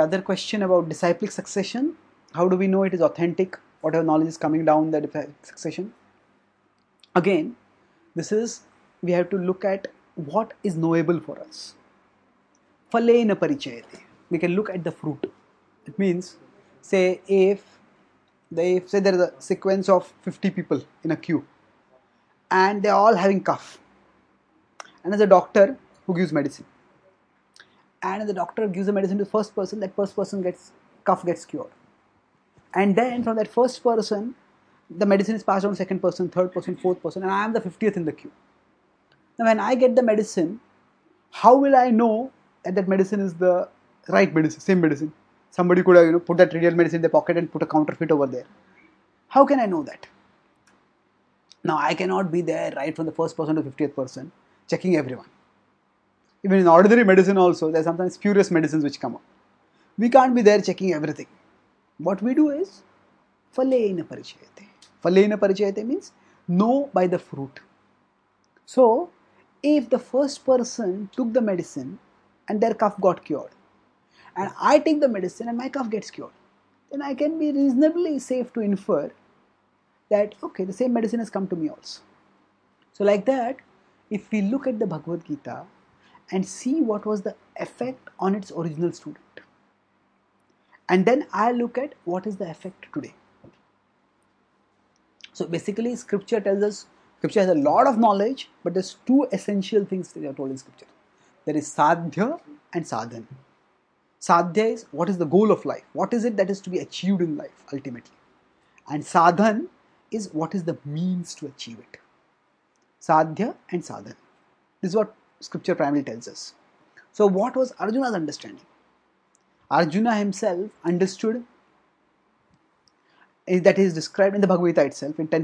other question about disciplic succession. How do we know it is authentic? Whatever knowledge is coming down the disciplic succession. Again, we have to look at what is knowable for us. Phalena parichayate. We can look at the fruit. It means, say there is a sequence of 50 people in a queue and they are all having cough. And there's a doctor who gives medicine. And the doctor gives the medicine to the first person, that first person cough gets cured. And then from that first person, the medicine is passed on to second person, third person, fourth person, and I am the 50th in the queue. Now when I get the medicine, how will I know that medicine is the right medicine, same medicine? Somebody could have put that real medicine in their pocket and put a counterfeit over there. How can I know that? Now I cannot be there right from the first person to 50th person, checking everyone. Even in ordinary medicine also, there are sometimes spurious medicines which come up. We can't be there checking everything. What we do is, phalena parichayate. Phalena parichayate means know by the fruit. So, if the first person took the medicine and their cough got cured, and I take the medicine and my cough gets cured, then I can be reasonably safe to infer that, okay, the same medicine has come to me also. So like that, if we look at the Bhagavad Gita and see what was the effect on its original student, and then I look at what is the effect today. So basically scripture tells us, scripture has a lot of knowledge, but there's two essential things that are told in scripture. There is sadhya and sadhan. Sadhya is what is the goal of life, what is it that is to be achieved in life ultimately. And sadhan is what is the means to achieve it. Sadhya and sadhan. This is what scripture primarily tells us. So what was Arjuna's understanding? Arjuna himself understood, that is described in the Bhagavad Gita itself in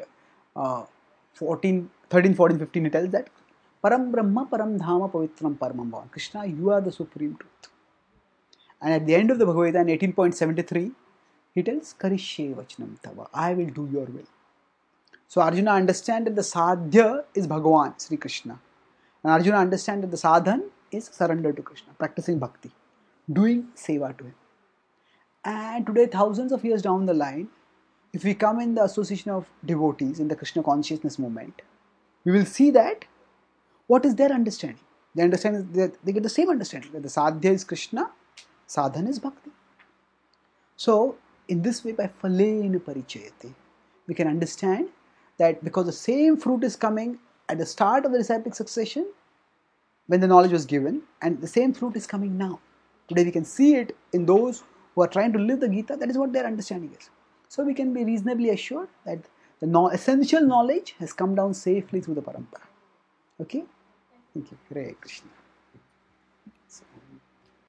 10.13, 14, 15, it tells that Param Brahma, Param Dhama, Pavitram, Paramam Bhavan. Krishna, you are the supreme truth. And at the end of the Bhagavad Gita in 18.73, he tells Karishye Vachanam Tava, I will do your will. So Arjuna understands that the sadhya is Bhagavan, Sri Krishna. And Arjuna understands that the sadhan is surrender to Krishna, practicing bhakti, doing seva to him. And today, thousands of years down the line, if we come in the association of devotees in the Krishna consciousness movement, we will see that what is their understanding? They understand that they get the same understanding, that the sadhya is Krishna, sadhana is bhakti. So, in this way, by phalena parichayate, we can understand that because the same fruit is coming at the start of the disciplic succession, when the knowledge was given, and the same fruit is coming now. Today we can see it in those who are trying to live the Gita. That is what their understanding is. So we can be reasonably assured that the essential knowledge has come down safely through the parampara. Okay? Thank you. Hare Krishna.